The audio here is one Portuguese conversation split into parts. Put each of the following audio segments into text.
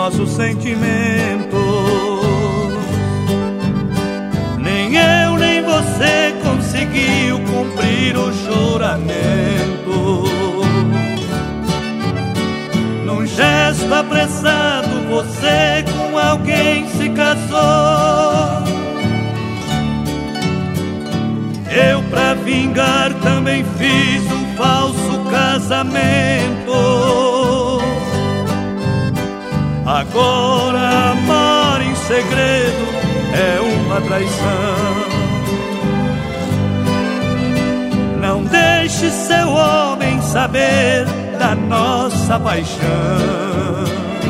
nossos sentimentos. Nem eu nem você conseguiu cumprir o juramento. Num gesto apressado você com alguém se casou. Eu pra vingar também fiz um falso casamento. Agora amar em segredo é uma traição. Não deixe seu homem saber da nossa paixão.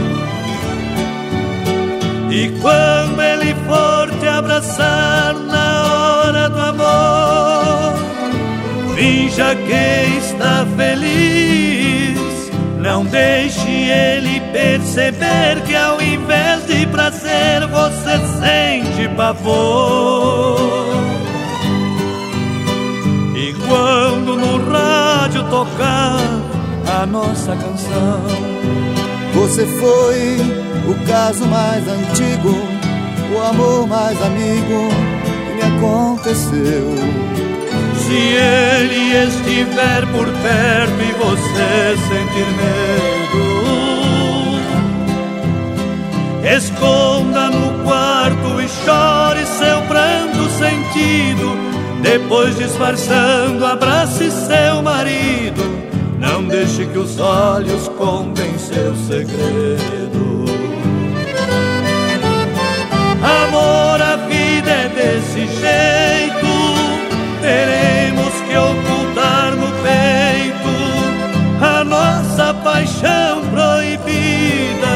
E quando ele for te abraçar na hora do amor, finja que está feliz. Não deixe ele perceber que ao invés de prazer você sente pavor. E quando no rádio tocar a nossa canção, você foi o caso mais antigo, o amor mais amigo que me aconteceu. Se ele estiver por perto e você sentir medo, esconda no quarto e chore seu pranto sentido. Depois, disfarçando, abrace seu marido. Não deixe que os olhos contem seu segredo. Amor, a vida é desse jeito. Teremos que ocultar no peito a nossa paixão proibida.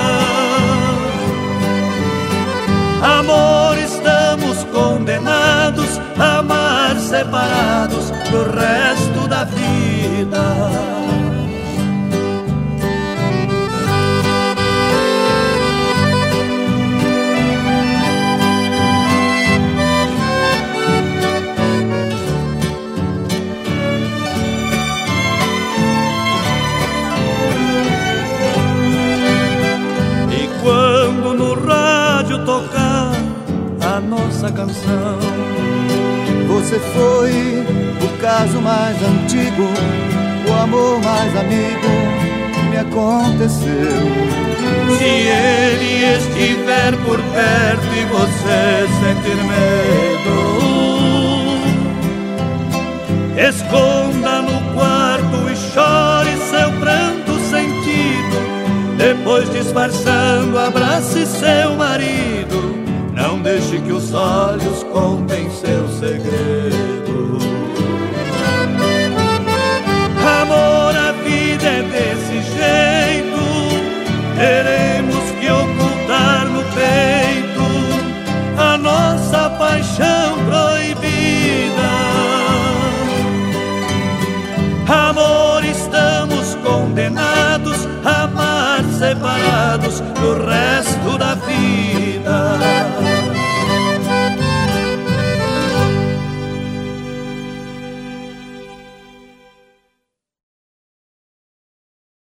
Amor, estamos condenados a amar separados pro resto da vida. Tocar a nossa canção, você foi o caso mais antigo, o amor mais amigo que me aconteceu. Se ele estiver por perto e você sentir medo, esconda no quarto e chore seu pranto sentido. Depois, disfarçando, abrace seu marido. Não deixe que os olhos contem seu segredo. Amor, a vida é desse jeito. Teremos que ocultar no peito a nossa paixão proibida. Amor, estamos condenados a amar separados do resto da vida.